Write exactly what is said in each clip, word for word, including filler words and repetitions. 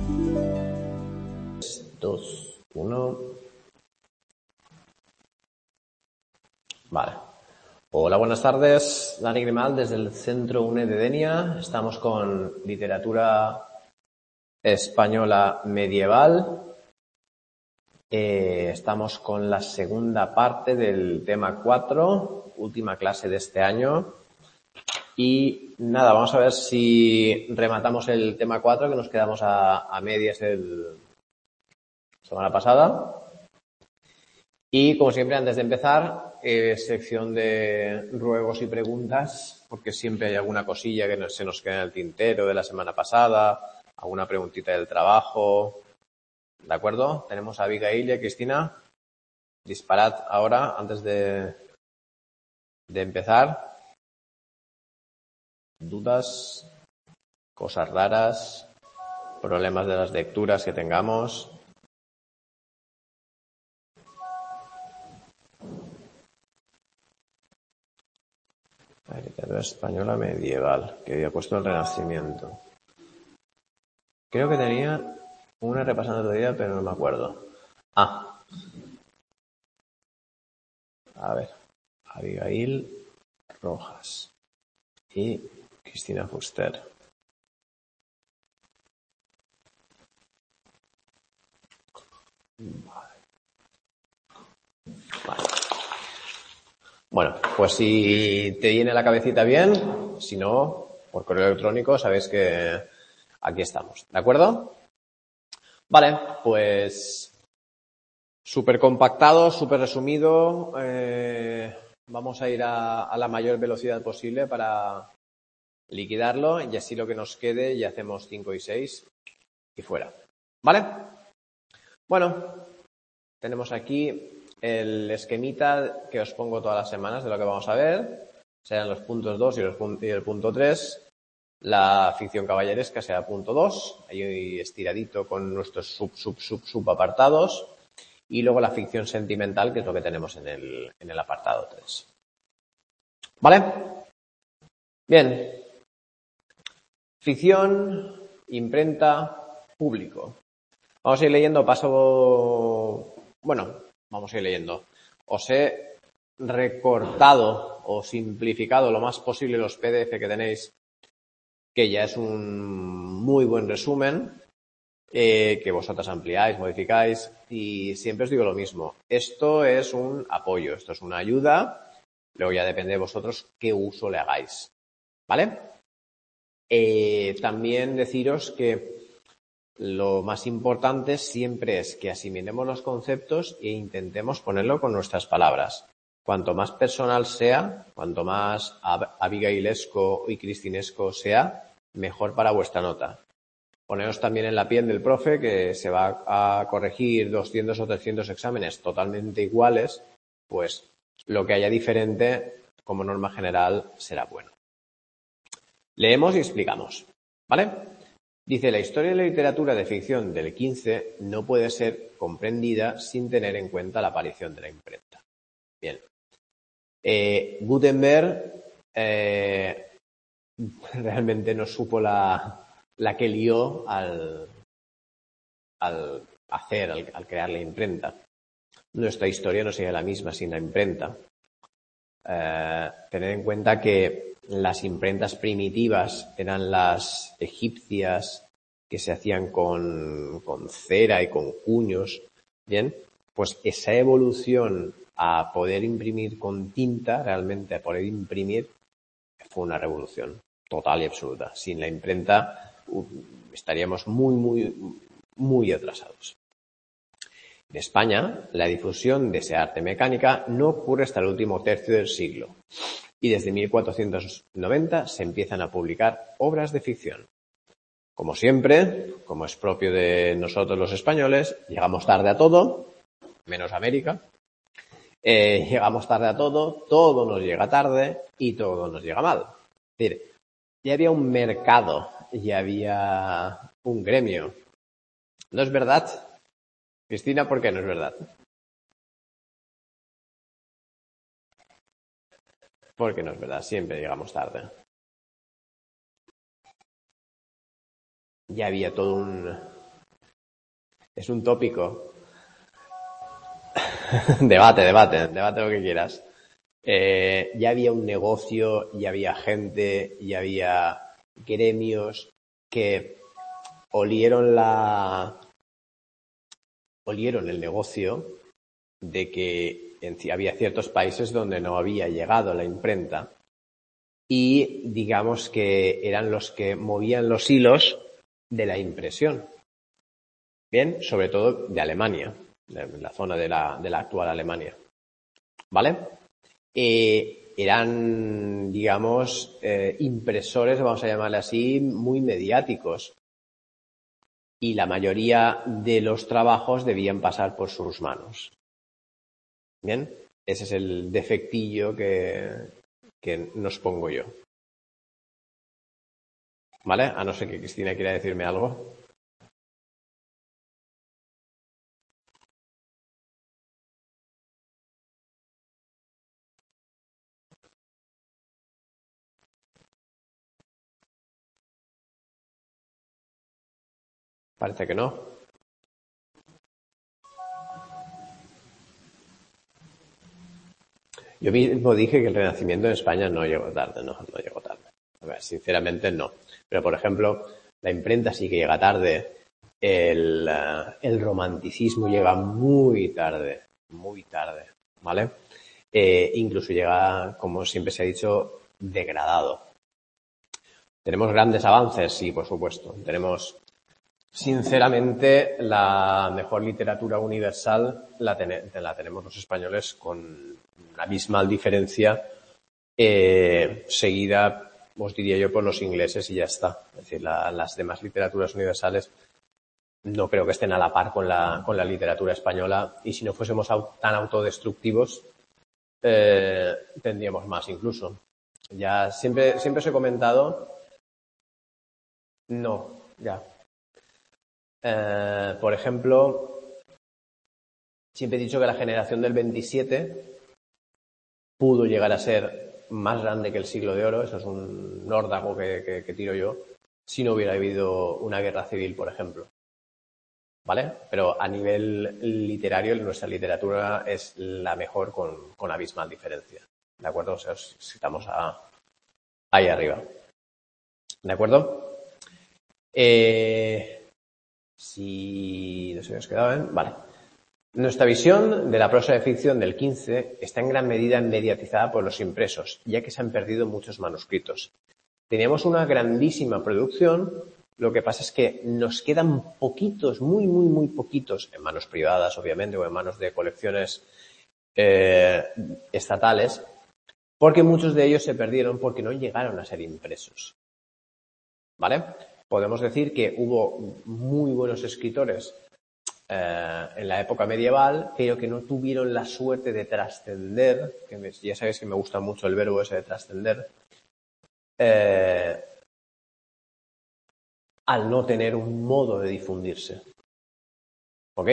dos, uno. Vale. Hola, buenas tardes. Dani Grimal desde el Centro UNED de Denia. Estamos con literatura española medieval. Eh, estamos con la segunda parte del tema cuatro, última clase de este año. Y nada, vamos a ver si rematamos el tema cuatro, que nos quedamos a, a medias el semana pasada. Y como siempre, antes de empezar, eh, sección de ruegos y preguntas, porque siempre hay alguna cosilla que no, se nos queda en el tintero de la semana pasada, alguna preguntita del trabajo. ¿De acuerdo? Tenemos a Abigail y a Cristina. Disparad ahora, antes de, de empezar. Dudas, cosas raras, problemas de las lecturas que tengamos. La literatura española medieval, que había puesto el Renacimiento. Creo que tenía una repasando otro día, pero no me acuerdo. Ah. A ver. Abigail Rojas y Cristina Fuster. Vale. Vale. Bueno, pues si te viene la cabecita bien, si no, por correo electrónico, sabéis que aquí estamos. ¿De acuerdo? Vale, pues súper compactado, súper resumido. Eh, vamos a ir a, a la mayor velocidad posible para liquidarlo y así lo que nos quede ya hacemos cinco y seis y fuera. ¿Vale? Bueno, tenemos aquí el esquemita que os pongo todas las semanas de lo que vamos a ver. Serán los puntos dos y, los, y el punto tres. La ficción caballeresca será punto dos, ahí estiradito con nuestros sub, sub, sub, sub apartados. Y luego la ficción sentimental, que es lo que tenemos en el, en el apartado tres. ¿Vale? Bien. Ficción, imprenta, público. Vamos a ir leyendo paso... Bueno, vamos a ir leyendo. Os he recortado o simplificado lo más posible los P D F que tenéis, que ya es un muy buen resumen, eh, que vosotras ampliáis, modificáis, y siempre os digo lo mismo. Esto es un apoyo, esto es una ayuda, luego ya depende de vosotros qué uso le hagáis. ¿Vale? Eh, también deciros que lo más importante siempre es que asimilemos los conceptos e intentemos ponerlo con nuestras palabras. Cuanto más personal sea, cuanto más abigailesco y cristinesco sea, mejor para vuestra nota. Poneros también en la piel del profe, que se va a corregir doscientos o trescientos exámenes totalmente iguales, pues lo que haya diferente, como norma general, será bueno. Leemos y explicamos, ¿vale? Dice, la historia de la literatura de ficción del quince no puede ser comprendida sin tener en cuenta la aparición de la imprenta. Bien. Eh, Gutenberg eh, realmente no supo la, la que lió al, al hacer, al, al crear la imprenta. Nuestra historia no sería la misma sin la imprenta. Eh, tener en cuenta que las imprentas primitivas eran las egipcias, que se hacían con, con cera y con cuños, ¿bien? Pues esa evolución a poder imprimir con tinta, realmente a poder imprimir, fue una revolución total y absoluta. Sin la imprenta uh, estaríamos muy, muy, muy atrasados. En España, la difusión de ese arte mecánica no ocurre hasta el último tercio del siglo y desde mil cuatrocientos noventa se empiezan a publicar obras de ficción. Como siempre, como es propio de nosotros los españoles, llegamos tarde a todo, menos América. Eh, llegamos tarde a todo, todo nos llega tarde y todo nos llega mal. Es decir, ya había un mercado, ya había un gremio. ¿No es verdad? Cristina, ¿por qué no es verdad? Porque no es verdad, siempre llegamos tarde. Ya había todo un, Es un tópico. Debate, debate, debate lo que quieras. Eh, ya había un negocio, ya había gente, ya había gremios que olieron la, olieron el negocio de que en, había ciertos países donde no había llegado la imprenta y digamos que eran los que movían los hilos de la impresión. Bien, sobre todo de Alemania, de la zona de la, de la actual Alemania. ¿Vale? Eh, eran, digamos, eh, impresores, vamos a llamarle así, muy mediáticos. Y la mayoría de los trabajos debían pasar por sus manos. Bien, ese es el defectillo que, que nos pongo yo. ¿Vale? A no ser que Cristina quiera decirme algo. Parece que no. Yo mismo dije que el Renacimiento en España no llegó tarde, no, no llegó tarde. A ver, sinceramente no. Pero, por ejemplo, la imprenta sí que llega tarde. El, uh, el romanticismo llega muy tarde, muy tarde, ¿vale? Eh, incluso llega, como siempre se ha dicho, degradado. ¿Tenemos grandes avances? Sí, por supuesto. Tenemos, sinceramente, la mejor literatura universal la, ten- la tenemos los españoles con una abismal diferencia, eh, seguida, os diría yo, por los ingleses y ya está. Es decir, la, las demás literaturas universales no creo que estén a la par con la, con la literatura española, y si no fuésemos au- tan autodestructivos, eh, tendríamos más incluso. Ya siempre, siempre os he comentado, no, ya. Eh, por ejemplo, siempre he dicho que la generación del veintisiete pudo llegar a ser más grande que el siglo de oro, eso es un nórdago que, que, que tiro yo, si no hubiera habido una guerra civil, por ejemplo. ¿Vale? Pero a nivel literario, nuestra literatura es la mejor con, con abismal diferencia. ¿De acuerdo? O sea, estamos a, ahí arriba. ¿De acuerdo? Eh, si no se me os quedaba bien. Vale. Nuestra visión de la prosa de ficción del quince está en gran medida mediatizada por los impresos, ya que se han perdido muchos manuscritos. Teníamos una grandísima producción. Lo que pasa es que nos quedan poquitos, muy, muy, muy poquitos, en manos privadas, obviamente, o en manos de colecciones eh, estatales, porque muchos de ellos se perdieron porque no llegaron a ser impresos. ¿Vale? Podemos decir que hubo muy buenos escritores eh, en la época medieval, pero que no tuvieron la suerte de trascender, que me, ya sabéis que me gusta mucho el verbo ese de trascender, eh, al no tener un modo de difundirse. ¿Ok?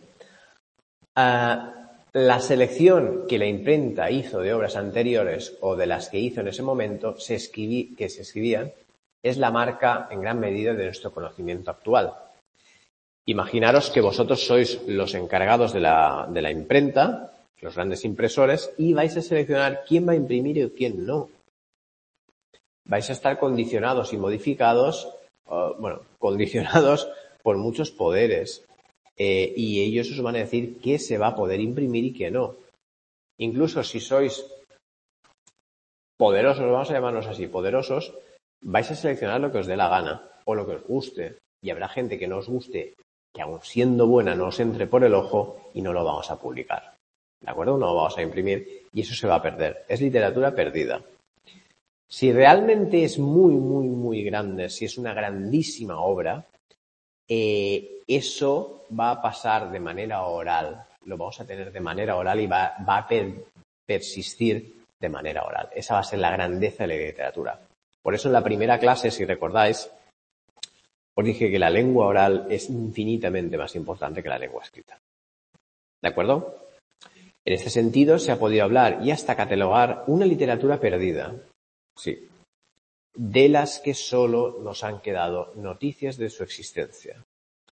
Uh, la selección que la imprenta hizo de obras anteriores o de las que hizo en ese momento se escribí, que se escribían es la marca en gran medida de nuestro conocimiento actual. Imaginaros que vosotros sois los encargados de la, de la imprenta, los grandes impresores, y vais a seleccionar quién va a imprimir y quién no. Vais a estar condicionados y modificados, uh, bueno, condicionados por muchos poderes. Eh, y ellos os van a decir qué se va a poder imprimir y qué no. Incluso si sois poderosos, vamos a llamarnos así, poderosos, vais a seleccionar lo que os dé la gana o lo que os guste. Y habrá gente que no os guste, que aun siendo buena no os entre por el ojo y no lo vamos a publicar. ¿De acuerdo? No lo vamos a imprimir y eso se va a perder. Es literatura perdida. Si realmente es muy, muy, muy grande, si es una grandísima obra, eh, eso va a pasar de manera oral, lo vamos a tener de manera oral y va, va a per, persistir de manera oral. Esa va a ser la grandeza de la literatura. Por eso en la primera clase, si recordáis, os dije que la lengua oral es infinitamente más importante que la lengua escrita. ¿De acuerdo? En este sentido se ha podido hablar y hasta catalogar una literatura perdida. Sí. De las que solo nos han quedado noticias de su existencia.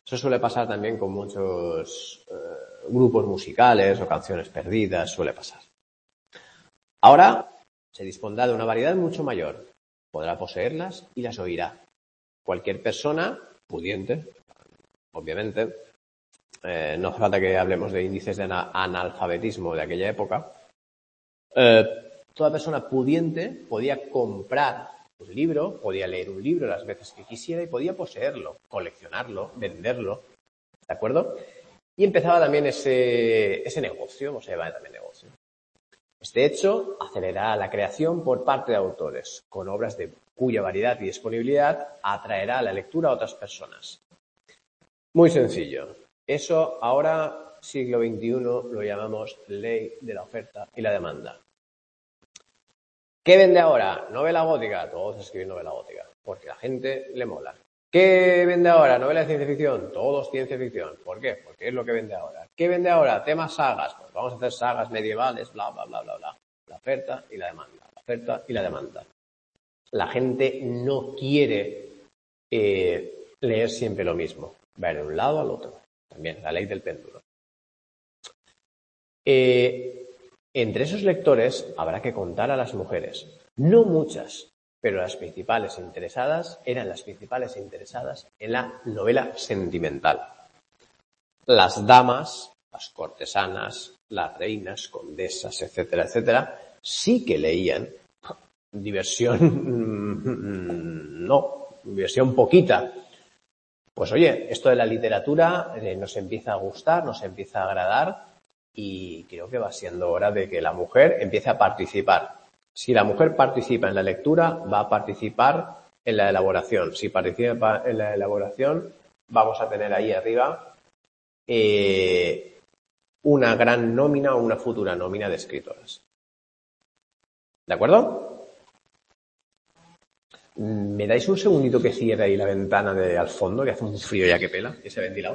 Eso suele pasar también con muchos eh, grupos musicales o canciones perdidas, suele pasar. Ahora se dispondrá de una variedad mucho mayor. Podrá poseerlas y las oirá. Cualquier persona pudiente, obviamente, eh, no hace falta que hablemos de índices de analfabetismo de aquella época, eh, toda persona pudiente podía comprar un libro, podía leer un libro las veces que quisiera y podía poseerlo, coleccionarlo, venderlo, ¿de acuerdo? Y empezaba también ese, ese negocio, o sea, va también negocio. Este hecho acelerará la creación por parte de autores, con obras de cuya variedad y disponibilidad atraerá la lectura a otras personas. Muy sencillo. Eso ahora, siglo veintiuno, lo llamamos ley de la oferta y la demanda. ¿Qué vende ahora? Novela gótica. Todos escriben novela gótica, porque a la gente le mola. ¿Qué vende ahora? Novela de ciencia ficción. Todos ciencia ficción. ¿Por qué? Porque es lo que vende ahora. ¿Qué vende ahora? Temas sagas. Pues vamos a hacer sagas medievales, bla, bla, bla, bla, bla. La oferta y la demanda. La oferta y la demanda. La gente no quiere eh, leer siempre lo mismo. Va de un lado al otro. También la ley del péndulo. Eh, entre esos lectores habrá que contar a las mujeres. No muchas, pero las principales interesadas eran las principales interesadas en la novela sentimental. Las damas, las cortesanas, las reinas, condesas, etcétera, etcétera, sí que leían. Diversión, no, diversión poquita. Pues oye, esto de la literatura eh, nos empieza a gustar, nos empieza a agradar y creo que va siendo hora de que la mujer empiece a participar. Si la mujer participa en la lectura, va a participar en la elaboración. Si participa en la elaboración, vamos a tener ahí arriba eh, una gran nómina o una futura nómina de escritoras. ¿De acuerdo? ¿Me dais un segundito que cierre ahí la ventana de al fondo, que hace un frío ya que pela, ese ventilador?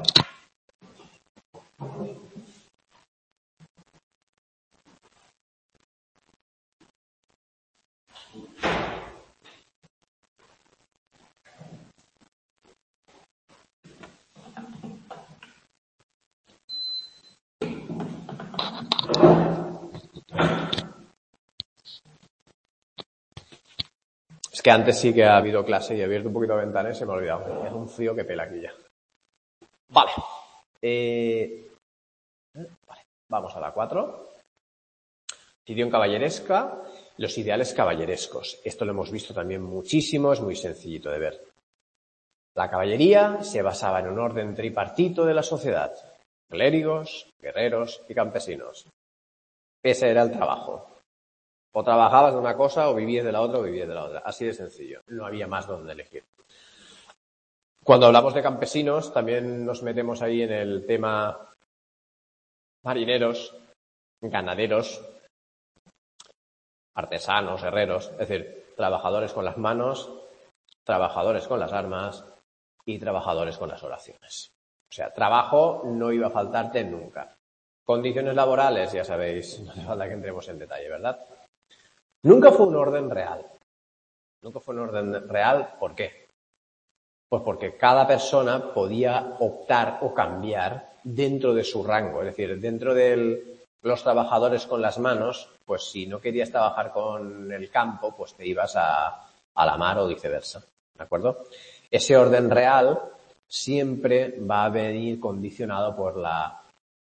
Es que antes sí que ha habido clase y he abierto un poquito la ventana y se me ha olvidado. Es un frío que pela aquí ya. Vale. Eh, vale. Vamos a la cuatro. Edición caballeresca. Los ideales caballerescos. Esto lo hemos visto también muchísimo, es muy sencillito de ver. La caballería se basaba en un orden tripartito de la sociedad. Clérigos, guerreros y campesinos. Ese era el trabajo. O trabajabas de una cosa, o vivías de la otra, o vivías de la otra. Así de sencillo. No había más donde elegir. Cuando hablamos de campesinos, también nos metemos ahí en el tema marineros, ganaderos, artesanos, herreros, es decir, trabajadores con las manos, trabajadores con las armas y trabajadores con las oraciones. O sea, trabajo no iba a faltarte nunca. Condiciones laborales, ya sabéis, no hace falta que entremos en detalle, ¿verdad? Nunca fue un orden real. Nunca fue un orden real, ¿por qué? Pues porque cada persona podía optar o cambiar dentro de su rango. Es decir, dentro de los trabajadores con las manos, pues si no querías trabajar con el campo, pues te ibas a, a la mar o viceversa. ¿De acuerdo? Ese orden real siempre va a venir condicionado por la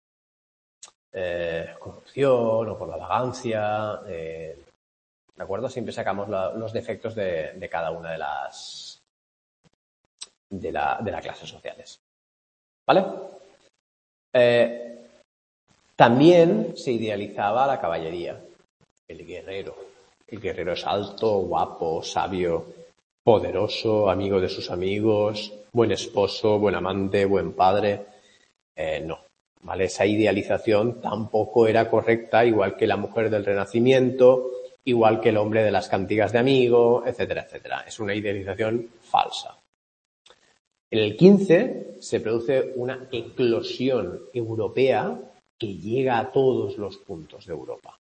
eh, corrupción o por la vagancia. Eh, ¿De acuerdo? Siempre sacamos la, los defectos de, de cada una de las de la, de las clases sociales. ¿Vale? Eh, también se idealizaba la caballería, el guerrero. El guerrero es alto, guapo, sabio, poderoso, amigo de sus amigos, buen esposo, buen amante, buen padre. Eh, no, ¿vale? Esa idealización tampoco era correcta, igual que la mujer del Renacimiento, igual que el hombre de las cantigas de amigo, etcétera, etcétera. Es una idealización falsa. En el quince se produce una eclosión europea que llega a todos los puntos de Europa.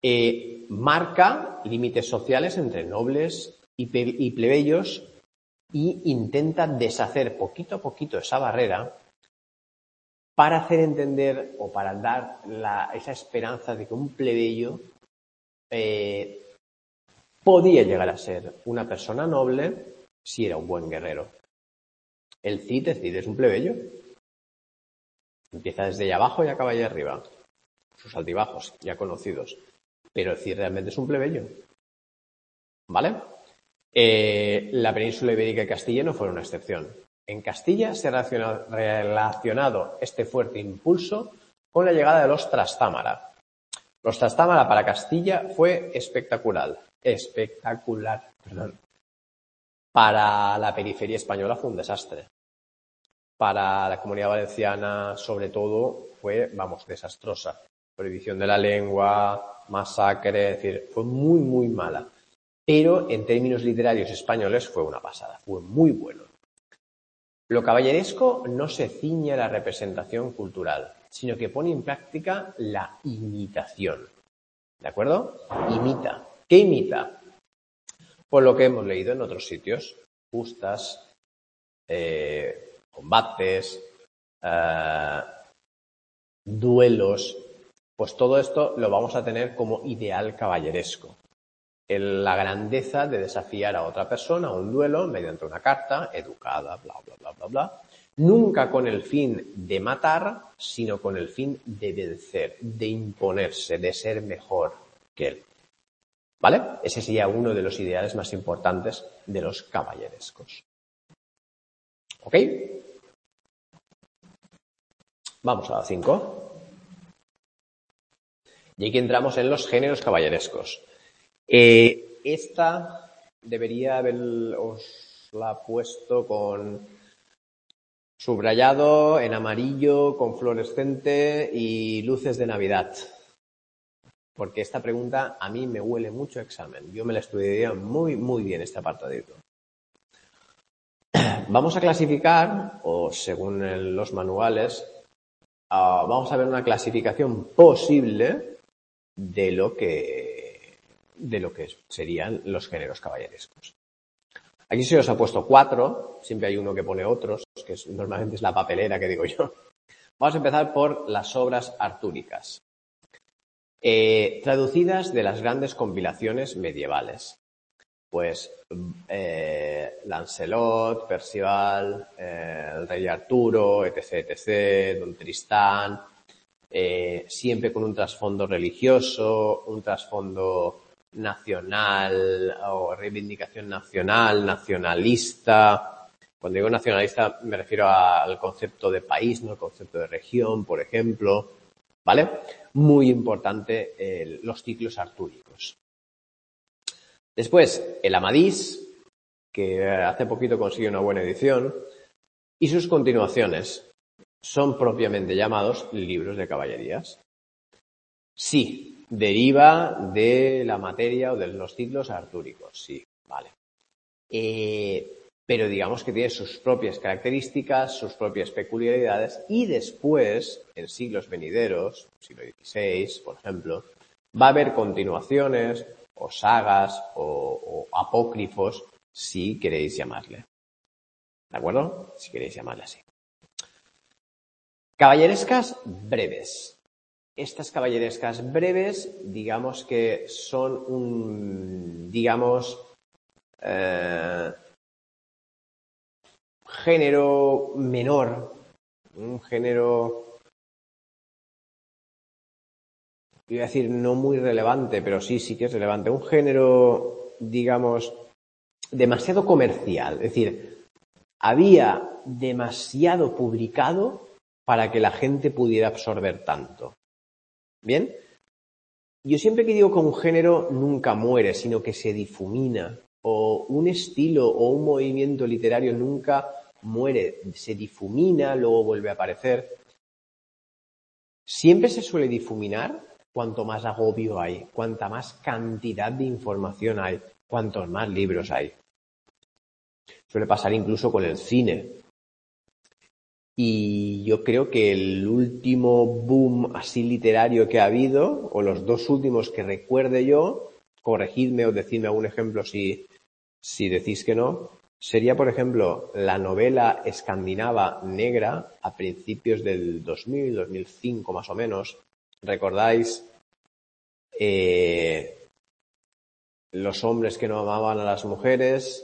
Eh, marca límites sociales entre nobles y plebeyos y intenta deshacer poquito a poquito esa barrera para hacer entender o para dar la, esa esperanza de que un plebeyo eh, podía llegar a ser una persona noble si era un buen guerrero. El Cid, el Cid es un plebeyo. Empieza desde allá abajo y acaba allá arriba. Sus altibajos ya conocidos. Pero el Cid realmente es un plebeyo. ¿Vale? Eh, la península ibérica y Castilla no fueron una excepción. En Castilla se ha relacionado este fuerte impulso con la llegada de los Trastámara. Los Trastámara para Castilla fue espectacular. Espectacular, perdón. Para la periferia española fue un desastre. Para la Comunidad Valenciana, sobre todo, fue, vamos, desastrosa. Prohibición de la lengua, masacre, es decir, fue muy, muy mala. Pero en términos literarios españoles fue una pasada, fue muy bueno. Lo caballeresco no se ciñe a la representación cultural, sino que pone en práctica la imitación. ¿De acuerdo? Imita. ¿Qué imita? Por lo que hemos leído en otros sitios. Justas, eh, combates, eh, duelos. Pues todo esto lo vamos a tener como ideal caballeresco. El, la grandeza de desafiar a otra persona a un duelo mediante una carta educada, bla, bla, bla, bla, bla. Nunca con el fin de matar, sino con el fin de vencer, de imponerse, de ser mejor que él. ¿Vale? Ese sería uno de los ideales más importantes de los caballerescos. ¿Ok? Vamos a la cinco. Y aquí entramos en los géneros caballerescos. Eh, esta debería haberos la puesto con subrayado, en amarillo, con fluorescente y luces de Navidad. Porque esta pregunta a mí me huele mucho a examen. Yo me la estudiaría muy, muy bien este apartadito. Vamos a clasificar, o según el, los manuales, uh, vamos a ver una clasificación posible de lo que de lo que serían los géneros caballerescos. Aquí se os ha puesto cuatro, siempre hay uno que pone otros, que es, normalmente es la papelera que digo yo. Vamos a empezar por las obras artúricas, eh, traducidas de las grandes compilaciones medievales. Pues eh, Lancelot, Percival, eh, el Rey Arturo, etc, etc, Don Tristán, eh, siempre con un trasfondo religioso, un trasfondo nacional o reivindicación nacional, nacionalista. Cuando digo nacionalista me refiero a, al concepto de país, no al concepto de región, por ejemplo. ¿Vale? Muy importante eh, los ciclos artúricos. Después, el Amadís, que hace poquito consiguió una buena edición, y sus continuaciones son propiamente llamados libros de caballerías. Sí, deriva de la materia o de los ciclos artúricos, sí, vale. Eh, pero digamos que tiene sus propias características, sus propias peculiaridades, y después, en siglos venideros, siglo dieciséis, por ejemplo, va a haber continuaciones o sagas o, o apócrifos, si queréis llamarle. ¿De acuerdo? Si queréis llamarle así. Caballerescas breves. Estas caballerescas breves, digamos que son un, digamos, eh, género menor, un género, iba a decir no muy relevante, pero sí, sí que es relevante, un género, digamos, demasiado comercial, es decir, había demasiado publicado para que la gente pudiera absorber tanto. ¿Bien? Yo siempre que digo que un género nunca muere, sino que se difumina, o un estilo o un movimiento literario nunca muere, se difumina, luego vuelve a aparecer. Siempre se suele difuminar cuanto más agobio hay, cuanta más cantidad de información hay, cuantos más libros hay. Suele pasar incluso con el cine. Y yo creo que el último boom así literario que ha habido, o los dos últimos que recuerde yo, corregidme o decidme algún ejemplo si, si decís que no, sería, por ejemplo, la novela escandinava negra a principios del dos mil, dos mil cinco más o menos. ¿Recordáis eh, los hombres que no amaban a las mujeres?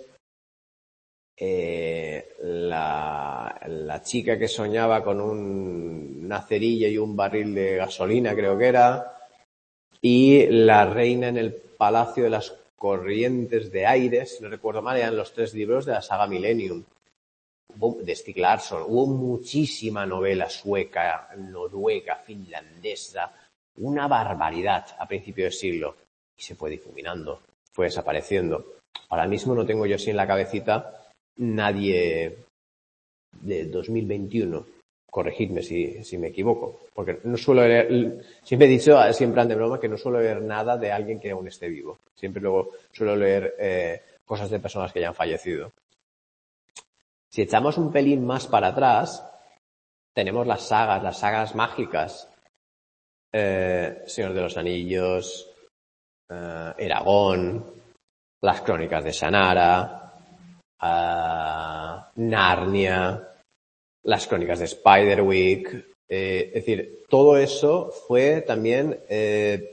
Eh, la, la chica que soñaba con un, una cerilla y un barril de gasolina, creo que era, y la reina en el Palacio de las Corrientes de Aire, si no recuerdo mal, eran los tres libros de la saga Millennium, de Stieg Larsson. Hubo muchísima novela sueca, noruega, finlandesa, una barbaridad a principios de siglo, y se fue difuminando, fue desapareciendo. Ahora mismo no tengo yo así en la cabecita nadie de dos mil veintiuno, corregidme si, si me equivoco, porque no suelo leer, siempre he dicho, siempre ande de broma, que no suelo leer nada de alguien que aún esté vivo. Siempre luego suelo leer eh, cosas de personas que ya han fallecido. Si echamos un pelín más para atrás, tenemos las sagas, las sagas mágicas. Eh, Señor de los Anillos, eh, Eragon, las Crónicas de Shannara, Uh, Narnia, las Crónicas de Spiderwick, eh, es decir, todo eso fue también eh,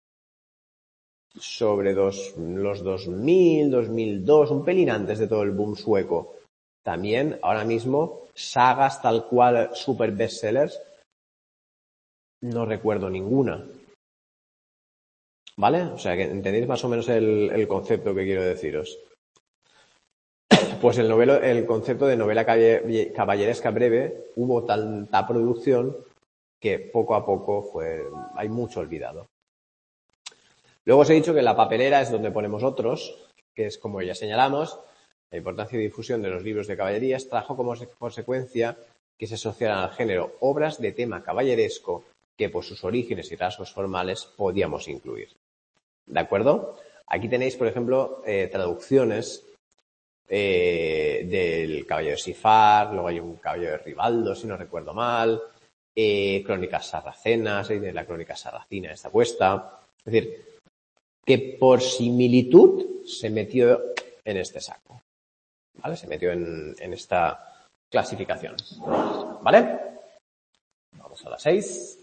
sobre dos, los dos mil, dos mil dos, un pelín antes de todo el boom sueco. También, ahora mismo, sagas tal cual super bestsellers, no recuerdo ninguna. ¿Vale? O sea, que entendéis más o menos el, el concepto que quiero deciros. Pues el, novelo, el concepto de novela caballeresca breve, hubo tanta producción que poco a poco fue, hay mucho olvidado. Luego os he dicho que la papelera es donde ponemos otros, que es como ya señalamos, la importancia y difusión de los libros de caballerías trajo como consecuencia que se asociaran al género obras de tema caballeresco que por sus orígenes y rasgos formales podíamos incluir. ¿De acuerdo? Aquí tenéis, por ejemplo, eh, traducciones Eh, del Caballero de Sifar, luego hay un Caballero de Ribaldo, si no recuerdo mal, eh, Crónicas Sarracenas, de la Crónica Sarracina esta puesta. Es decir, que por similitud se metió en este saco, ¿vale? Se metió en, en esta clasificación, ¿vale? Vamos a la seis.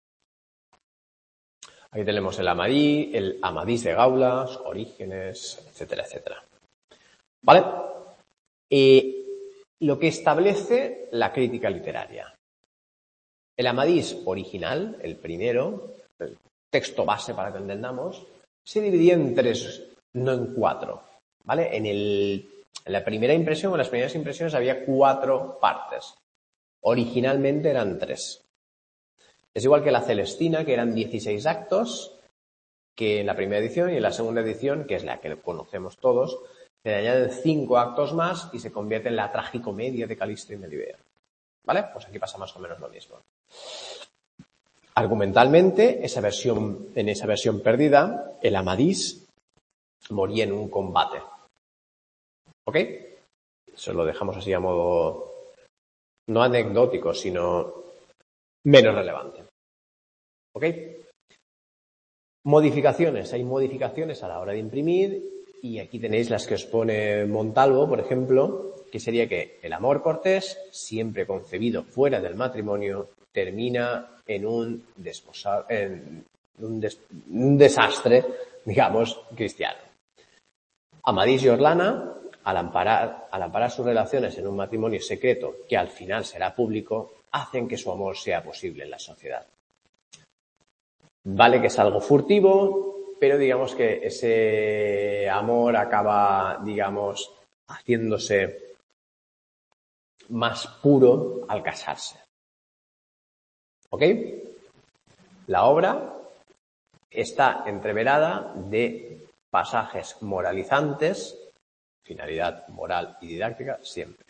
Aquí tenemos el Amadí, el Amadís de Gaula, sus orígenes, etcétera, etcétera. ¿Vale? Eh, lo que establece la crítica literaria. El Amadís original, el primero, el texto base para que entendamos, se dividía en tres, no en cuatro. ¿Vale? En, el, en la primera impresión, en las primeras impresiones había cuatro partes. Originalmente eran tres. Es igual que la Celestina, que eran dieciséis actos, que en la primera edición, y en la segunda edición, que es la que conocemos todos, se le añaden cinco actos más y se convierte en la tragicomedia de Calisto y Melibea. ¿Vale? Pues aquí pasa más o menos lo mismo. Argumentalmente, esa versión, en esa versión perdida, el Amadís moría en un combate. ¿Ok? Eso lo dejamos así a modo no anecdótico, sino menos relevante. ¿Ok? Modificaciones. Hay modificaciones a la hora de imprimir. Y aquí tenéis las que os pone Montalvo, por ejemplo, que sería que el amor cortés, siempre concebido fuera del matrimonio, termina en un, desposa, en un, des, un desastre, digamos, cristiano. Amadís y Orlana, al amparar, al amparar sus relaciones en un matrimonio secreto que al final será público, hacen que su amor sea posible en la sociedad. Vale que es algo furtivo, pero digamos que ese amor acaba, digamos, haciéndose más puro al casarse. ¿Ok? La obra está entreverada de pasajes moralizantes, finalidad moral y didáctica, siempre.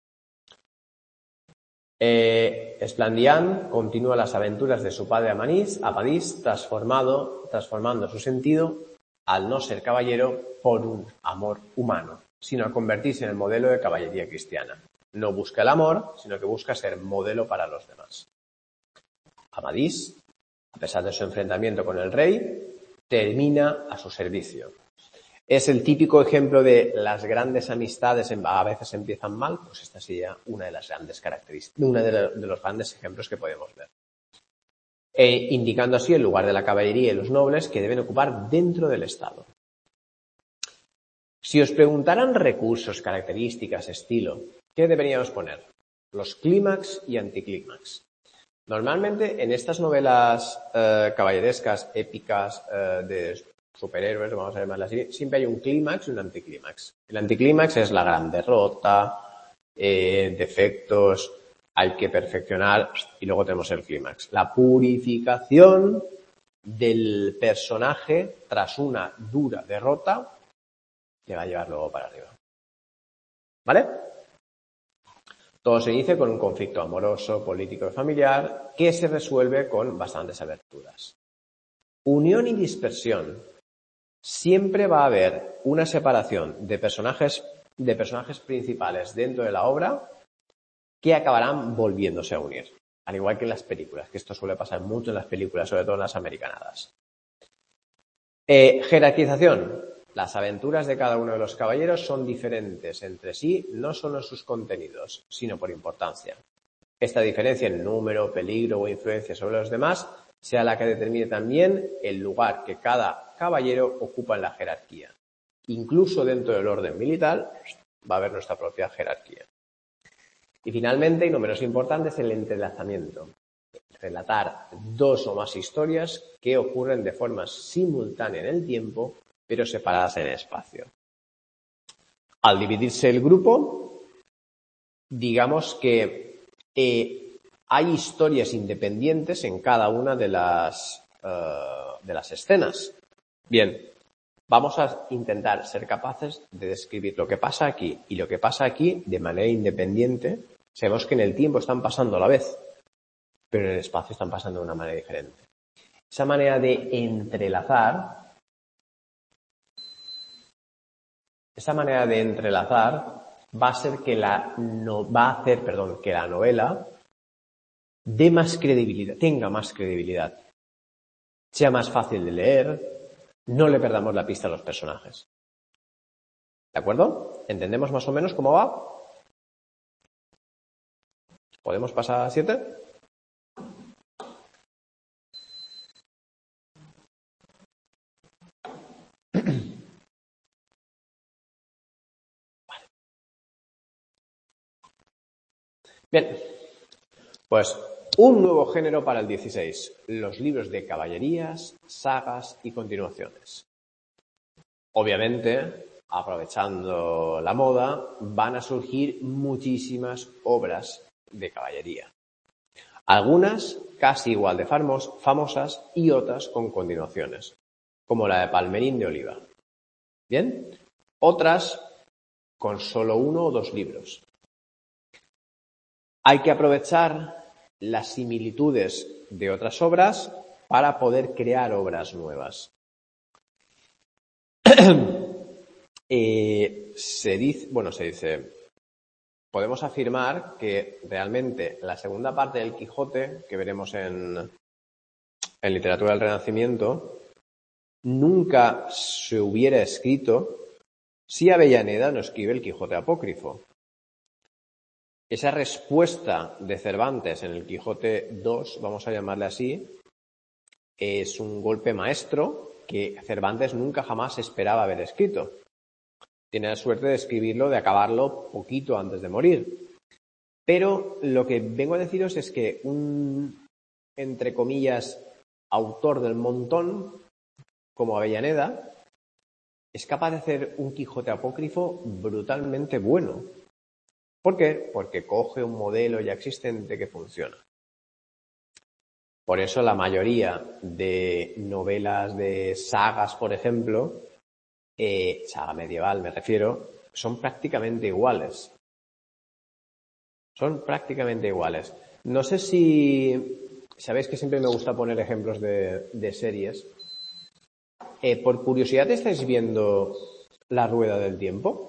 Eh, Esplandián continúa las aventuras de su padre Amadís, Amadís transformado, transformando su sentido al no ser caballero por un amor humano, sino a convertirse en el modelo de caballería cristiana. No busca el amor, sino que busca ser modelo para los demás. Amadís, a pesar de su enfrentamiento con el rey, termina a su servicio. Es el típico ejemplo de las grandes amistades a veces empiezan mal, pues esta sería una de las grandes características, uno de los grandes ejemplos que podemos ver. E indicando así el lugar de la caballería y los nobles que deben ocupar dentro del Estado. Si os preguntaran recursos, características, estilo, ¿qué deberíamos poner? Los clímax y anticlímax. Normalmente en estas novelas eh, caballerescas, épicas, eh, de superhéroes, vamos a llamarlas así, siempre hay un clímax y un anticlímax. El anticlímax es la gran derrota, eh, defectos, hay que perfeccionar, y luego tenemos el clímax. La purificación del personaje tras una dura derrota le va a llevar luego para arriba. ¿Vale? Todo se inicia con un conflicto amoroso, político y familiar que se resuelve con bastantes aberturas. Unión y dispersión. Siempre va a haber una separación de personajes, de personajes principales dentro de la obra que acabarán volviéndose a unir. Al igual que en las películas, que esto suele pasar mucho en las películas, sobre todo en las americanadas. Eh, jerarquización. Las aventuras de cada uno de los caballeros son diferentes entre sí, no solo en sus contenidos, sino por importancia. Esta diferencia en número, peligro o influencia sobre los demás sea la que determine también el lugar que cada caballero ocupa en la jerarquía. Incluso dentro del orden militar va a haber nuestra propia jerarquía. Y finalmente, y no menos importante, es el entrelazamiento. Relatar dos o más historias que ocurren de forma simultánea en el tiempo, pero separadas en el espacio. Al dividirse el grupo, digamos que eh, hay historias independientes en cada una de las, uh, de las escenas. Bien, vamos a intentar ser capaces de describir lo que pasa aquí y lo que pasa aquí de manera independiente. Sabemos que en el tiempo están pasando a la vez, pero en el espacio están pasando de una manera diferente. Esa manera de entrelazar, esa manera de entrelazar va a ser que la no, va a hacer, perdón, que la novela dé más credibilidad, tenga más credibilidad, sea más fácil de leer, no le perdamos la pista a los personajes. ¿De acuerdo? ¿Entendemos más o menos cómo va? ¿Podemos pasar a siete? Bien, pues un nuevo género para el dieciséis, los libros de caballerías, sagas y continuaciones. Obviamente, aprovechando la moda, van a surgir muchísimas obras de caballería. Algunas casi igual de famos, famosas y otras con continuaciones, como la de Palmerín de Oliva. Bien, otras con solo uno o dos libros. Hay que aprovechar las similitudes de otras obras para poder crear obras nuevas. eh, se dice, bueno, se dice, podemos afirmar que realmente la segunda parte del Quijote, que veremos en, en literatura del Renacimiento, nunca se hubiera escrito si Avellaneda no escribe el Quijote apócrifo. Esa respuesta de Cervantes en el Quijote dos, vamos a llamarle así, es un golpe maestro que Cervantes nunca jamás esperaba haber escrito. Tiene la suerte de escribirlo, de acabarlo poquito antes de morir. Pero lo que vengo a deciros es que un, entre comillas, autor del montón, como Avellaneda, es capaz de hacer un Quijote apócrifo brutalmente bueno. ¿Por qué? Porque coge un modelo ya existente que funciona. Por eso la mayoría de novelas de sagas, por ejemplo, eh, saga medieval me refiero, son prácticamente iguales. Son prácticamente iguales. No sé si sabéis que siempre me gusta poner ejemplos de, de series. Eh, por curiosidad, ¿estáis viendo La Rueda del Tiempo?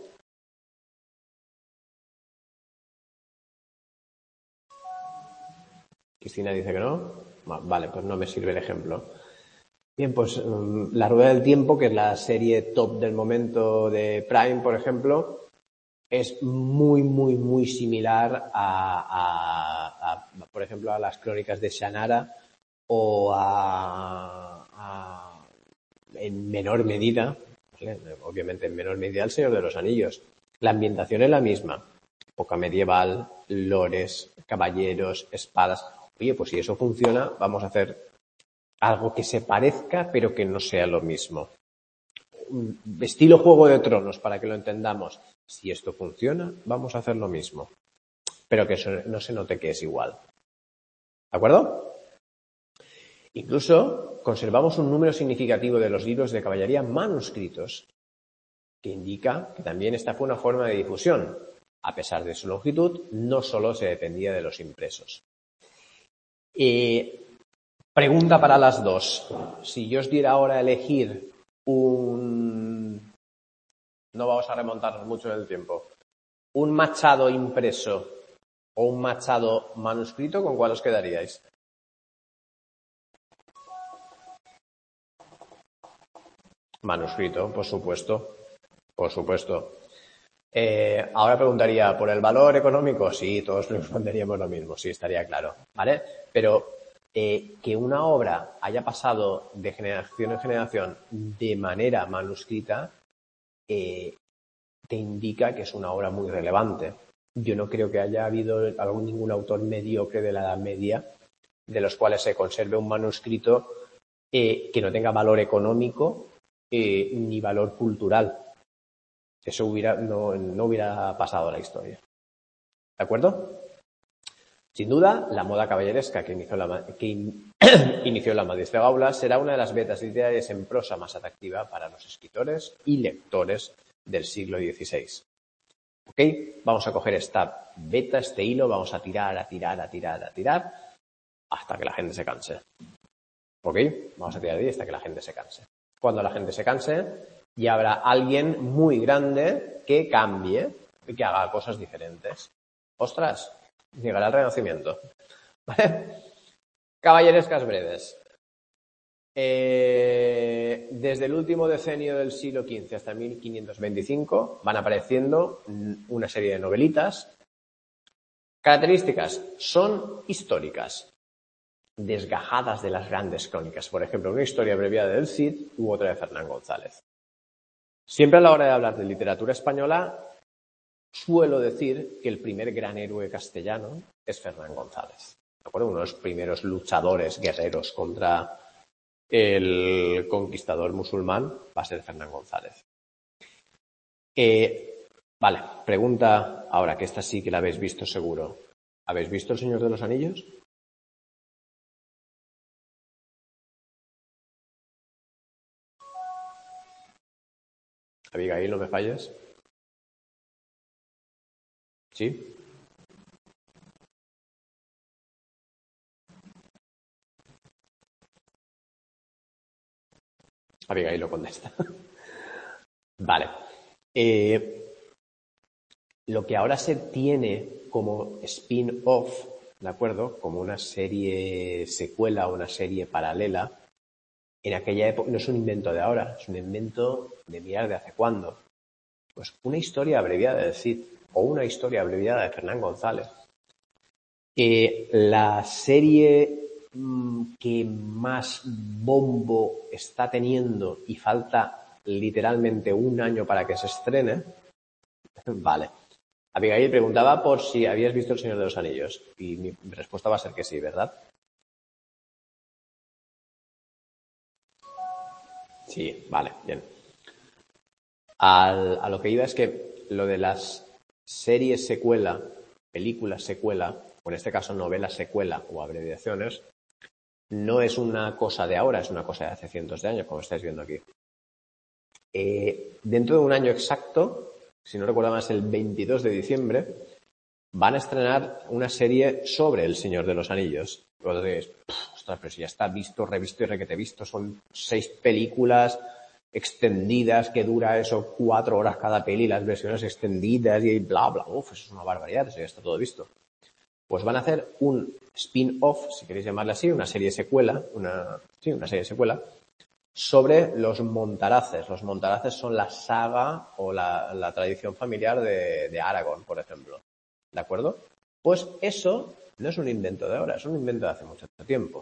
Cristina dice que no. Vale, pues no me sirve el ejemplo. Bien, pues um, La Rueda del Tiempo, que es la serie top del momento de Prime, por ejemplo, es muy, muy, muy similar a, a, a por ejemplo, a las Crónicas de Shannara o a, a en menor medida, ¿vale? Obviamente en menor medida, El Señor de los Anillos. La ambientación es la misma. Época medieval, lores, caballeros, espadas. Oye, pues si eso funciona, vamos a hacer algo que se parezca, pero que no sea lo mismo. Estilo Juego de Tronos, para que lo entendamos. Si esto funciona, vamos a hacer lo mismo. Pero que eso no se note que es igual. ¿De acuerdo? Incluso conservamos un número significativo de los libros de caballería manuscritos, que indica que también esta fue una forma de difusión. A pesar de su longitud, no solo se dependía de los impresos. Eh, pregunta para las dos. Si yo os diera ahora a elegir un... No vamos a remontarnos mucho en el tiempo. Un Machado impreso o un Machado manuscrito, ¿con cuál os quedaríais? Manuscrito, por supuesto. Por supuesto. Eh, ahora preguntaría, ¿por el valor económico? Sí, todos responderíamos lo mismo, sí, estaría claro, ¿vale? Pero eh, que una obra haya pasado de generación en generación de manera manuscrita, eh, te indica que es una obra muy relevante. Yo no creo que haya habido algún, ningún autor mediocre de la Edad Media de los cuales se conserve un manuscrito eh, que no tenga valor económico eh, ni valor cultural. Eso hubiera, no, no hubiera pasado a la historia. ¿De acuerdo? Sin duda, la moda caballeresca que inició la, que in, inició la Maestre Gaula será una de las vetas literarias en prosa más atractiva para los escritores y lectores del siglo dieciséis. ¿Ok? Vamos a coger esta beta, este hilo, vamos a tirar, a tirar, a tirar, a tirar, hasta que la gente se canse. ¿Ok? Vamos a tirar ahí hasta que la gente se canse. Cuando la gente se canse, ya habrá alguien muy grande que cambie y que haga cosas diferentes. ¡Ostras! Llegará el Renacimiento. ¿Vale? Caballerescas breves. Eh, desde el último decenio del siglo quince hasta mil quinientos veinticinco van apareciendo una serie de novelitas. Características: son históricas, desgajadas de las grandes crónicas. Por ejemplo, una historia abreviada del Cid u otra de Fernán González. Siempre a la hora de hablar de literatura española, suelo decir que el primer gran héroe castellano es Fernán González. ¿De acuerdo? Uno de los primeros luchadores, guerreros contra el conquistador musulmán va a ser Fernán González. Eh, vale, pregunta ahora, que esta sí que la habéis visto seguro. ¿Habéis visto El Señor de los Anillos? Abigail, no me falles. ¿Sí? Abigail lo contesta. Vale. Eh, lo que ahora se tiene como spin-off, ¿de acuerdo? Como una serie secuela o una serie paralela, en aquella época no es un invento de ahora, es un invento de mirar de hace cuándo. Pues una historia abreviada del Cid o una historia abreviada de Fernán González. Eh, la serie mmm, que más bombo está teniendo y falta literalmente un año para que se estrene, vale. Abigail preguntaba por si habías visto El Señor de los Anillos y mi respuesta va a ser que sí, ¿verdad? Sí, vale, bien. Al, a lo que iba es que lo de las series secuela, películas secuela, o en este caso novelas secuela o abreviaciones, no es una cosa de ahora, es una cosa de hace cientos de años, como estáis viendo aquí. Eh, dentro de un año exacto, si no recuerdo más, el veintidós de diciembre, van a estrenar una serie sobre El Señor de los Anillos. Vosotros diréis, ostras, pero si ya está visto, revisto y requete visto, son seis películas extendidas que dura eso cuatro horas cada peli, las versiones extendidas y bla, bla, uff, eso es una barbaridad, eso ya está todo visto. Pues van a hacer un spin-off, si queréis llamarle así, una serie secuela, una, sí, una serie secuela, sobre los Montaraces. Los Montaraces son la saga o la, la tradición familiar de, de Aragorn, por ejemplo. ¿De acuerdo? Pues eso no es un invento de ahora, es un invento de hace mucho tiempo.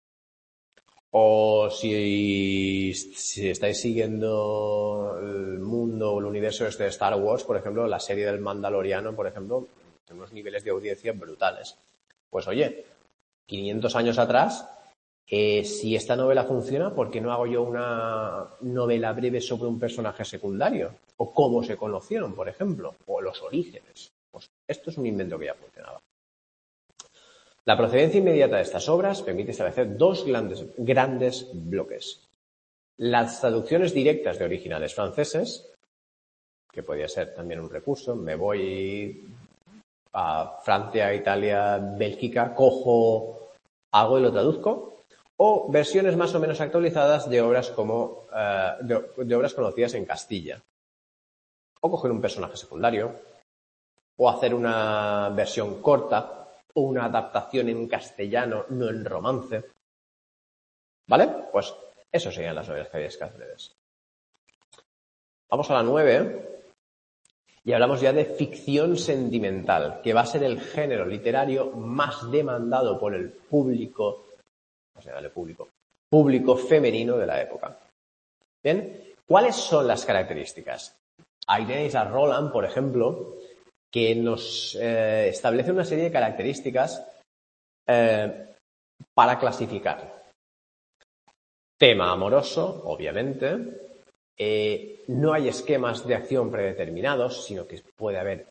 O si, si estáis siguiendo el mundo o el universo este de Star Wars, por ejemplo, la serie del Mandaloriano, por ejemplo, tiene unos niveles de audiencia brutales. Pues oye, quinientos años atrás, eh, si esta novela funciona, ¿por qué no hago yo una novela breve sobre un personaje secundario? O cómo se conocieron, por ejemplo, o los orígenes. Pues esto es un invento que ya funcionaba. La procedencia inmediata de estas obras permite establecer dos grandes, grandes bloques. Las traducciones directas de originales franceses, que podría ser también un recurso, me voy a Francia, Italia, Bélgica, cojo algo y lo traduzco, o versiones más o menos actualizadas de obras como uh, de, de obras conocidas en Castilla. O coger un personaje secundario, o hacer una versión corta, o una adaptación en castellano, no en romance. ¿Vale? Pues eso serían las novelas caballerescas breves. Vamos a la nueve y hablamos ya de ficción sentimental, que va a ser el género literario más demandado por el público, o sea, el público, público femenino de la época. Bien, ¿cuáles son las características? Ahí tenéis a Roland, por ejemplo, que nos eh, establece una serie de características eh, para clasificar. Tema amoroso, obviamente. Eh, no hay esquemas de acción predeterminados, sino que puede haber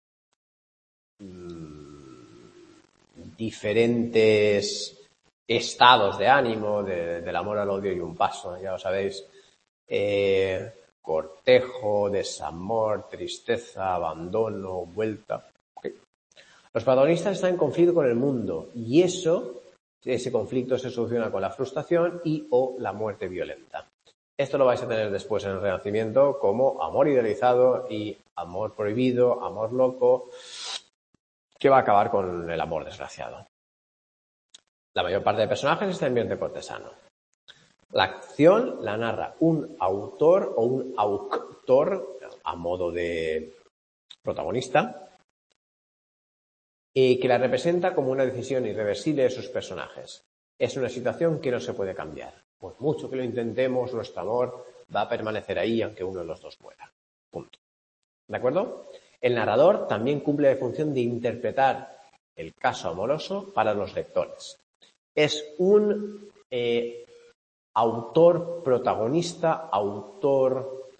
mmm, diferentes estados de ánimo, de, del amor al odio y un paso, ya lo sabéis. Eh, cortejo, desamor, tristeza, abandono, vuelta. Okay. Los protagonistas están en conflicto con el mundo y eso, ese conflicto se soluciona con la frustración y o la muerte violenta. Esto lo vais a tener después en el Renacimiento como amor idealizado y amor prohibido, amor loco, que va a acabar con el amor desgraciado. La mayor parte de personajes está en ambiente cortesano. La acción la narra un autor o un autor a modo de protagonista y que la representa como una decisión irreversible de sus personajes. Es una situación que no se puede cambiar. Por mucho que lo intentemos, nuestro amor va a permanecer ahí aunque uno de los dos muera. Punto. ¿De acuerdo? El narrador también cumple la función de interpretar el caso amoroso para los lectores. Es un eh, autor protagonista, autor,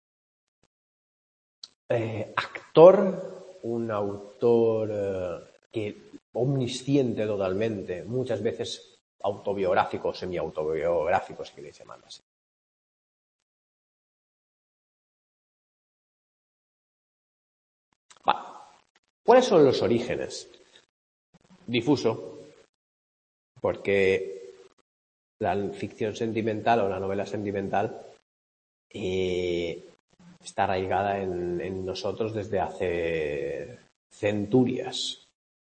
eh, actor, un autor eh, que omnisciente totalmente, muchas veces autobiográfico, semi-autobiográfico, si queréis llamarlo así. Vale. ¿Cuáles son los orígenes? Difuso, porque la ficción sentimental o la novela sentimental eh, está arraigada en, en nosotros desde hace centurias.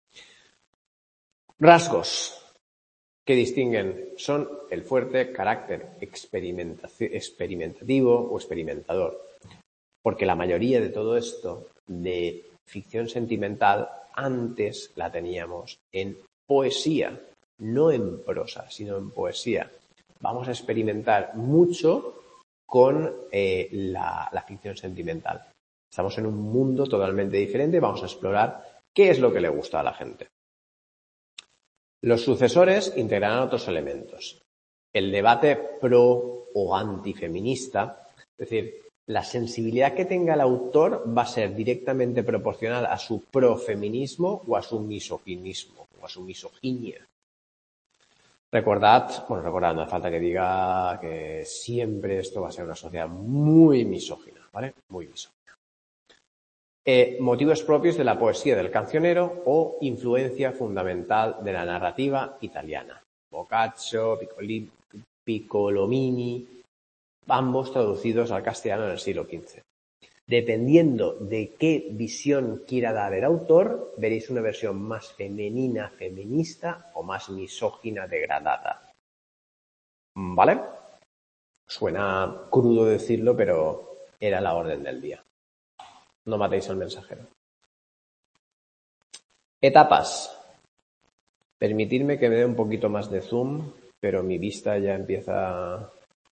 Rasgos que distinguen son el fuerte carácter experimentativo o experimentador, porque la mayoría de todo esto de ficción sentimental antes la teníamos en poesía, no en prosa, sino en poesía. Vamos a experimentar mucho con eh, la, la ficción sentimental. Estamos en un mundo totalmente diferente, vamos a explorar qué es lo que le gusta a la gente. Los sucesores integrarán otros elementos. El debate pro o antifeminista, es decir, la sensibilidad que tenga el autor va a ser directamente proporcional a su profeminismo o a su misoginismo o a su misoginia. Recordad, bueno, recordad, no hace falta que diga que siempre esto va a ser una sociedad muy misógina, ¿vale? Muy misógina. Eh, motivos propios de la poesía del cancionero o influencia fundamental de la narrativa italiana. Boccaccio, Piccoli, Piccolomini, ambos traducidos al castellano en el siglo quince. Dependiendo de qué visión quiera dar el autor, veréis una versión más femenina, feminista o más misógina, degradada. ¿Vale? Suena crudo decirlo, pero era la orden del día. No matéis al mensajero. Etapas. Permitidme que me dé un poquito más de zoom, pero mi vista ya empieza a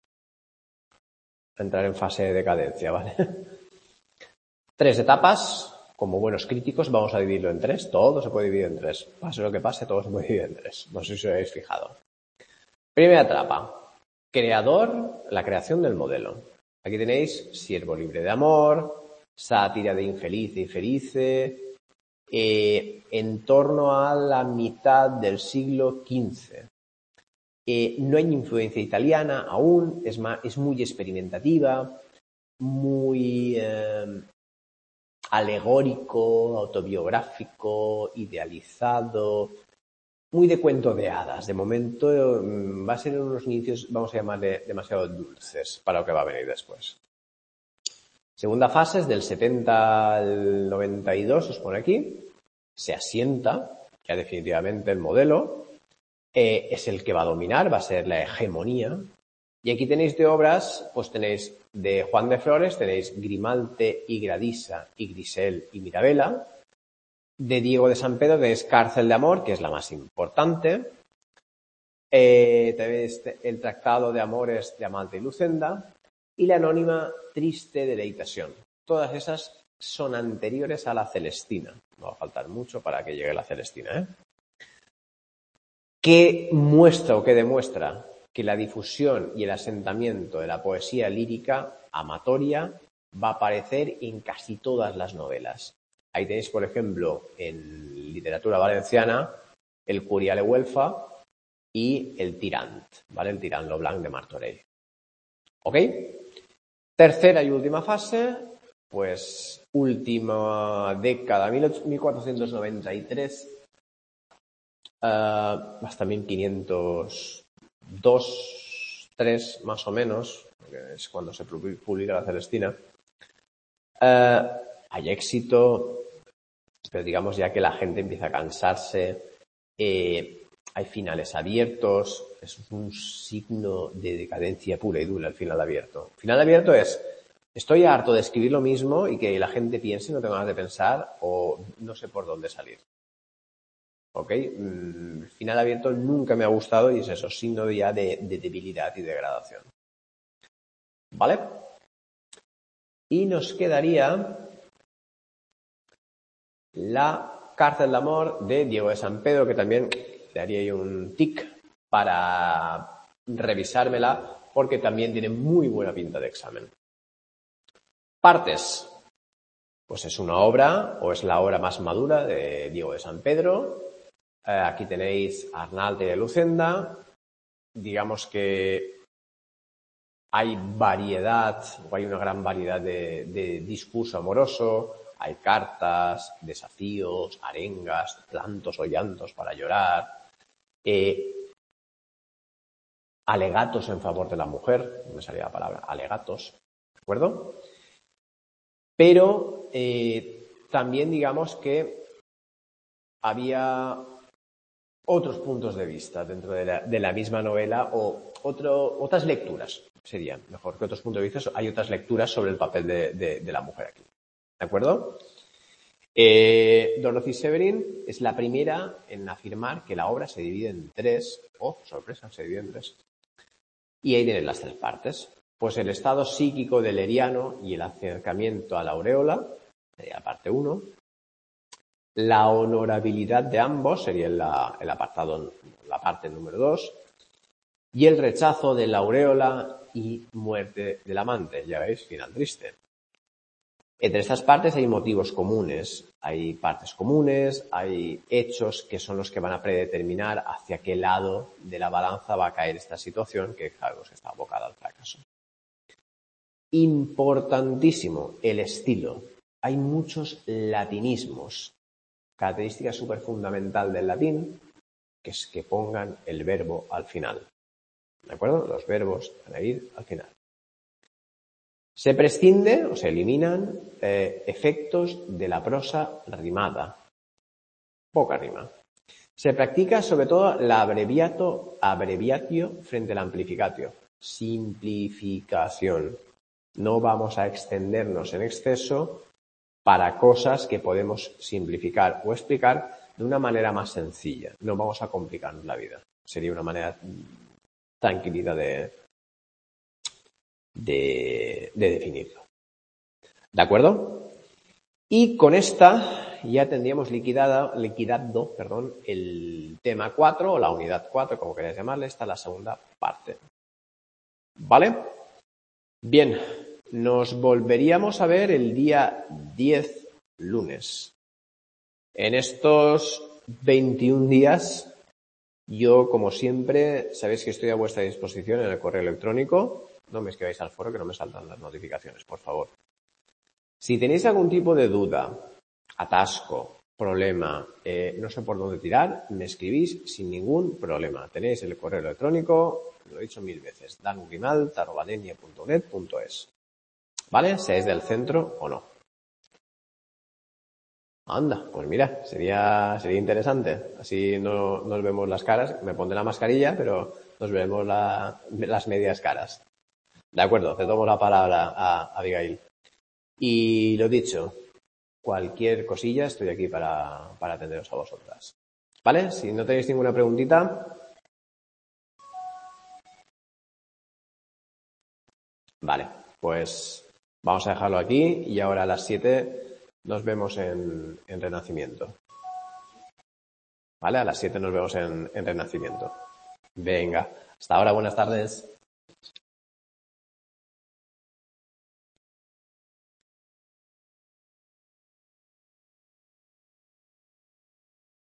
entrar en fase de decadencia, ¿vale? Tres etapas. Como buenos críticos vamos a dividirlo en tres. Todo se puede dividir en tres. Pase lo que pase, todo se puede dividir en tres. No sé si os habéis fijado. Primera etapa. Creador, la creación del modelo. Aquí tenéis siervo libre de amor, sátira de infeliz e infelice, eh, en torno a la mitad del siglo quince. Eh, no hay influencia italiana aún, es, más, es muy experimentativa, muy eh, alegórico, autobiográfico, idealizado, muy de cuento de hadas. De momento va a ser unos inicios, vamos a llamarle, demasiado dulces para lo que va a venir después. Segunda fase es del setenta al noventa y dos, os pone aquí. Se asienta ya definitivamente el modelo. Eh, es el que va a dominar, va a ser la hegemonía. Y aquí tenéis de obras, pues tenéis de Juan de Flores, tenéis Grimalte y Gradisa y Grisel y Mirabella. De Diego de San Pedro tenéis Cárcel de Amor, que es la más importante. Eh, tenéis el Tratado de Amores de Amalta y Lucenda. Y la anónima Triste Deleitación. Todas esas son anteriores a la Celestina. No va a faltar mucho para que llegue la Celestina, ¿eh? ¿Qué muestra o qué demuestra? Que la difusión y el asentamiento de la poesía lírica amatoria va a aparecer en casi todas las novelas. Ahí tenéis, por ejemplo, en literatura valenciana, el Curiale Güelfa y el Tirant, ¿vale? El Tirant lo Blanc de Martorell. ¿Ok? Tercera y última fase, pues última década, mil cuatrocientos noventa y tres uh, hasta mil quinientos dos, tres más o menos, que es cuando se publica la Celestina. Uh, hay éxito, pero digamos ya que la gente empieza a cansarse, eh, hay finales abiertos, es un signo de decadencia pura y dura el final abierto. Final abierto es, estoy harto de escribir lo mismo y que la gente piense, no tengo ganas de pensar o no sé por dónde salir. ¿Ok? El final abierto nunca me ha gustado y es eso, signo ya de, de debilidad y degradación. ¿Vale? Y nos quedaría la Cárcel de Amor de Diego de San Pedro, que también le haría ahí un tic para revisármela, porque también tiene muy buena pinta de examen. Partes. Pues es una obra, o es la obra más madura de Diego de San Pedro. Eh, aquí tenéis Arnalte de Lucenda. Digamos que hay variedad, o hay una gran variedad de, de discurso amoroso. Hay cartas, desafíos, arengas, plantos o llantos para llorar. Eh, alegatos en favor de la mujer, no me salía la palabra, alegatos, ¿de acuerdo? Pero eh, también digamos que había otros puntos de vista dentro de la, de la misma novela o otro, otras lecturas, serían mejor que otros puntos de vista, hay otras lecturas sobre el papel de, de, de la mujer aquí, ¿de acuerdo? Eh, Dorothy Severin es la primera en afirmar que la obra se divide en tres, oh, sorpresa, se divide en tres. Y ahí tienen las tres partes. Pues el estado psíquico del Leriano y el acercamiento a la aureola, sería la parte uno. La honorabilidad de ambos, sería la, el apartado, la parte número dos. Y el rechazo de la aureola y muerte del amante, ya veis, final triste. Entre estas partes hay motivos comunes, hay partes comunes, hay hechos que son los que van a predeterminar hacia qué lado de la balanza va a caer esta situación que sabemos que está abocada al fracaso. Importantísimo, el estilo. Hay muchos latinismos. Característica súper fundamental del latín, que es que pongan el verbo al final. ¿De acuerdo? Los verbos van a ir al final. Se prescinde o se eliminan eh, efectos de la prosa rimada. Poca rima. Se practica sobre todo la abreviato, abreviatio frente al amplificatio. simplificación. No vamos a extendernos en exceso para cosas que podemos simplificar o explicar de una manera más sencilla. No vamos a complicarnos la vida. Sería una manera tranquilita de, de, de definirlo. ¿De acuerdo? Y con esta ya tendríamos liquidado, liquidado perdón, el tema cuatro o la unidad cuatro, como queráis llamarle. Esta es la segunda parte. ¿Vale? Bien, nos volveríamos a ver el día diez, lunes. En estos veintiún días, yo, como siempre, sabéis que estoy a vuestra disposición en el correo electrónico. No me escribáis al foro, que no me saltan las notificaciones, por favor. Si tenéis algún tipo de duda, atasco, problema, eh, no sé por dónde tirar, me escribís sin ningún problema. Tenéis el correo electrónico, lo he dicho mil veces, danugrimalt arroba denia punto net punto es. ¿Vale? Seáis del centro o no. Anda, pues mira, sería, sería interesante. Así no nos vemos las caras. Me pondré la mascarilla, pero nos vemos la, las medias caras. De acuerdo, te tomo la palabra a, a Abigail. Y lo dicho, cualquier cosilla estoy aquí para, para atenderos a vosotras. ¿Vale? Si no tenéis ninguna preguntita. Vale, pues vamos a dejarlo aquí y ahora a las siete nos vemos en, en Renacimiento. ¿Vale? A las siete nos vemos en, en Renacimiento. Venga, hasta ahora, buenas tardes.